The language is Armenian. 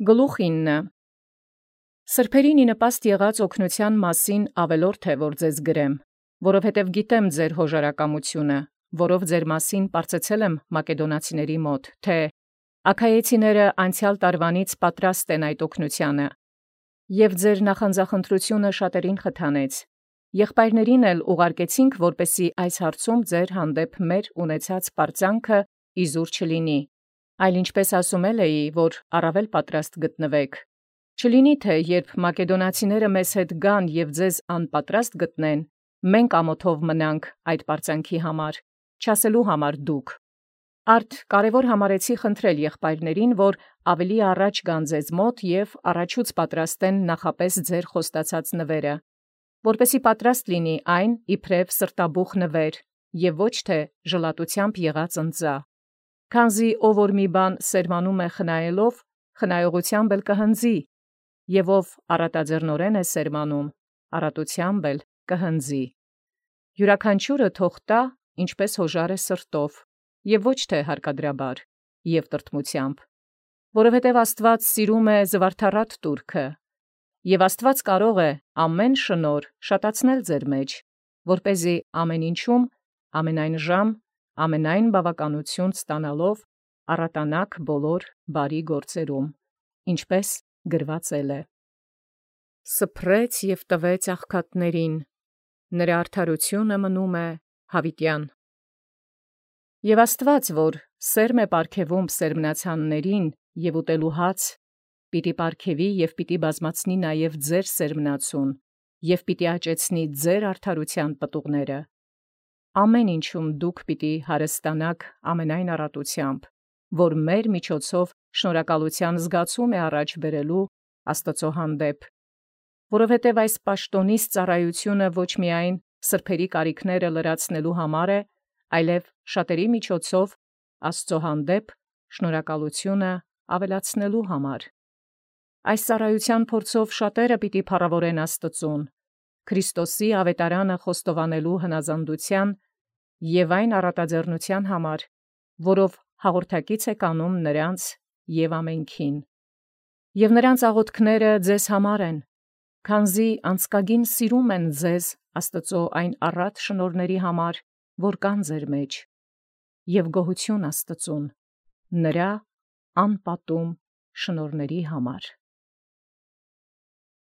Գլուխ 9. Սրբերին նպաստ եղած օգնության մասին ավելորդ է, որ ձեզ գրեմ, որովհետև գիտեմ ձեր հոժարակամությունը, որով ձեր մասին պարծեցել եմ մակեդոնացիների մոտ, թե աքայեցիները անցյալ տարվանից պատրաստ են այդ օգնությանը, և ձեր նախանձախնդրությունը շատերին խթանեց. եղբայրներին էլ ուղարկեցինք, որպեսզի այս հարցում ձեր հանդեպ մեր ունեցած պարծանքը իզուր չլինի, այլ ինչպես ասում էի, որ առավել պատրաստ գտնվեք. չլինի թե երբ մակեդոնացիները մեզ հետ գան և ձեզ անպատրաստ գտնեն, մենք ամոթով մնանք այդ պարծանքի համար, չասելու համար դուք. Արդ կարևոր համարեցի խնդրել եղբայրներին, որ ավելի առաջ գան ձեզ մոտ և առաջուց պատրաստեն նախապես ձեր խոստացած նվերը, որպեսզի պատրաստ լինի այն իբրև սրտաբուխ նվեր և ոչ թե ժլատությամբ եղած ընծա, քանզի ով որ մի բան սերմանում է խնայելով, խնայողությամբ էլ կհնձի, և ով առատաձեռնորեն է սերմանում, առատությամբ էլ կհնձի։ Յուրաքանչյուրը թող տա, ինչպես հոժար է սրտով, և ոչ թե հարկադրաբար և տրտմությամբ, որովհետև Աստված սիրում է զվարթառատ տուրքը, և Աստված կարող է ամեն շնորհ շատացնել ձեր մեջ, որպեսզի ամեն ինչում, ամենայն ժամ, ամենայն բավականություն ստանալով առատանաք բոլոր բարի գործերում, ինչպես գրված է. Սփռեց և տվեց աղքատներին, նրա արդարությունը մնում է հավիտյան։ Եվ Աստված, որ սերմ է պարգևում սերմնացաններին և ուտելու հաց, պիտի պարգևի և պիտի բազմացնի նաև ձեր սերմնացուն և պիտի աճեցնի ձեր արդարության պտուղները։ Ամեն ինչում դուք պիտի հարստանաք ամենայն առատությամբ, որ մեր միջոցով շնորհակալության զգացում է առաջ բերելու Աստծո հանդեպ, որովհետև այս պաշտոնիս ծառայությունը ոչ միայն սրբերի կարիքները լրացնելու համար է, այլև շատերի միջոցով Աստծո հանդեպ շնորհակալությունը ավելացնելու համար։ Այս ծառայության փորձով շատերը պիտի փառավորեն Աստծուն, Քրիստոսի ավետարանը խոստովանելու հնազանդության և այն առատաձեռնության համար, որով հաղորդակից է կանում նրանց և ամենքին։ Եվ նրանց աղոթքները ձեզ համար են, քանզի անձկագին սիրում են ձեզ Աստծո այն առատ շնորհների համար, որ կան ձեր մեջ, և գոհություն Աստծուն, նրա անպատում շնորհների համար։